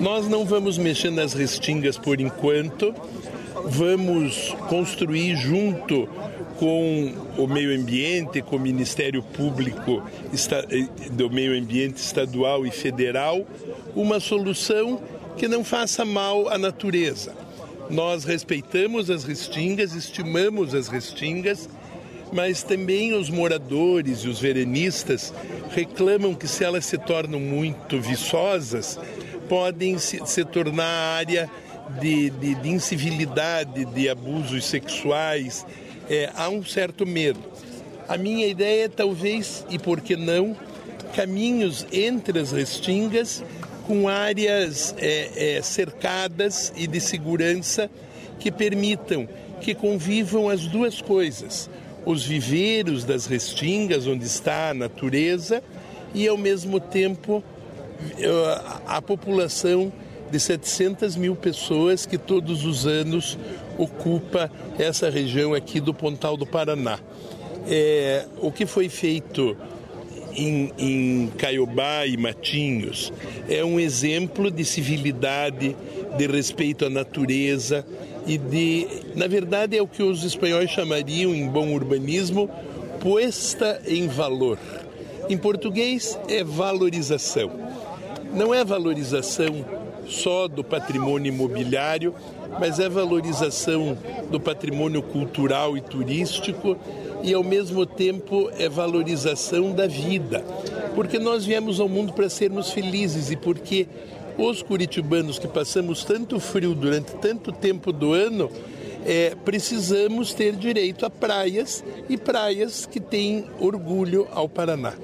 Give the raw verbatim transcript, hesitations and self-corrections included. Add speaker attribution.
Speaker 1: Nós não vamos mexer nas restingas por enquanto, vamos construir junto com o meio ambiente, com o Ministério Público do Meio Ambiente Estadual e Federal, uma solução que não faça mal à natureza. Nós respeitamos as restingas, estimamos as restingas, mas também os moradores e os verenistas reclamam que se elas se tornam muito viçosas, podem se, se tornar área de, de, de incivilidade, de abusos sexuais. É, há um certo medo. A minha ideia é talvez, e por que não, caminhos entre as restingas com áreas é, é, cercadas e de segurança que permitam que convivam as duas coisas. Os viveiros das restingas, onde está a natureza, e ao mesmo tempo a população de setecentas mil pessoas que todos os anos ocupa essa região aqui do Pontal do Paraná. É, o que foi feito em, em Caiobá e Matinhos é um exemplo de civilidade, de respeito à natureza e de, na verdade, é o que os espanhóis chamariam, em bom urbanismo, puesta em valor. Em português, é valorização. Não é valorização só do patrimônio imobiliário, mas é valorização do patrimônio cultural e turístico e, ao mesmo tempo, é valorização da vida. Porque nós viemos ao mundo para sermos felizes e porque os curitibanos que passamos tanto frio durante tanto tempo do ano, é, precisamos ter direito a praias e praias que têm orgulho ao Paraná.